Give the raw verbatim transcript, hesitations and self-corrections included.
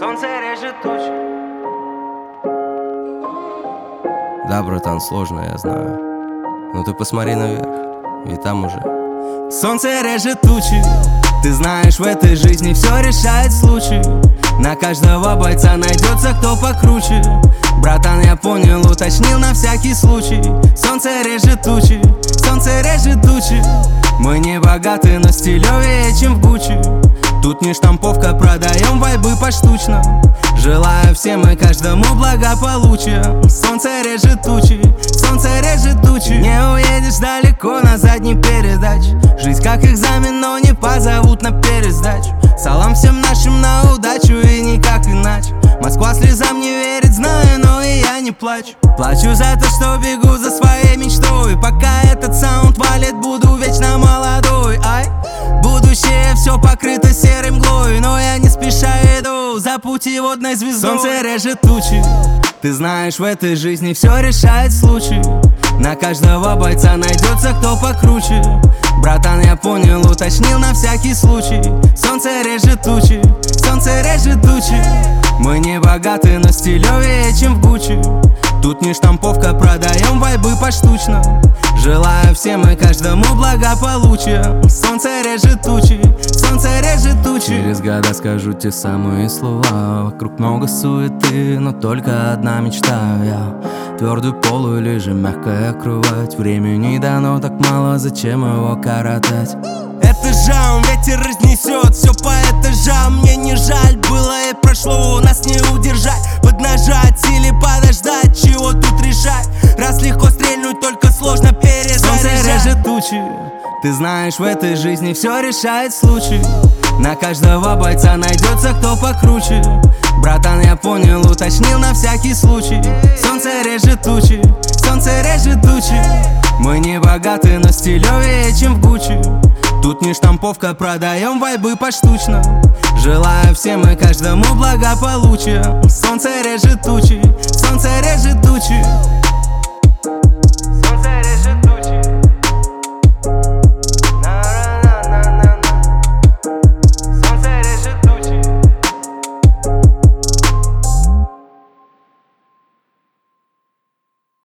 Солнце режет тучи. Да, братан, сложно, я знаю. Но ты посмотри наверх, и там уже солнце режет тучи. Ты знаешь, в этой жизни все решает случай. На каждого бойца найдется кто покруче. Братан, я понял, уточнил на всякий случай. Солнце режет тучи, солнце режет тучи. Мы не богаты, но стилёвее, чем в Гуччи. Тут не штамповка, продаем вайбы поштучно. Желаю всем и каждому благополучия. Солнце режет тучи, солнце режет тучи. Не уедешь далеко на задней передаче. Жизнь как экзамен, но не позовут на пересдачу. Салам всем нашим на удачу и никак иначе. Москва слезам не верит, знаю, но и я не плачу. Плачу за то, что бегу за своей мечтой. Пока этот саунд валит, буду вечно молодой. Ай, будущее все покрыто серой мглой, но я не спеша иду за путеводной звездой. Солнце режет тучи. Ты знаешь, в этой жизни все решает случай. На каждого бойца найдется кто покруче. Братан, я понял, уточнил на всякий случай. Солнце режет тучи, солнце режет тучи. Мы не богаты, но стилёвее, чем в Гуччи. Тут не штамповка, продаем вайбы поштучно. Желаю всем и каждому благополучия. Солнце режет тучи, солнце режет тучи. Через года скажу те самые слова. Вокруг много суеты, но только одна мечта. Я твердый пол или же мягкая кровать. Времени дано так мало, зачем его коротать? Это жам, ветер разнесет все по этажам. Мне не жаль, было и прошло, нас не удержать. Поднажать или подождать, чего тут решать? Раз легко стрельнуть, только сложно перезаряжать. Солнце режет тучи. Ты знаешь, в этой жизни все решает случай. На каждого бойца найдется кто покруче. Братан, я понял, уточнил на всякий случай. Солнце режет тучи, солнце режет тучи. Мы не богаты, но стилёвее, чем в Гуччи. Тут не штамповка, продаем вайбы поштучно. Желаю всем и каждому благополучия. Солнце режет тучи, солнце режет тучи.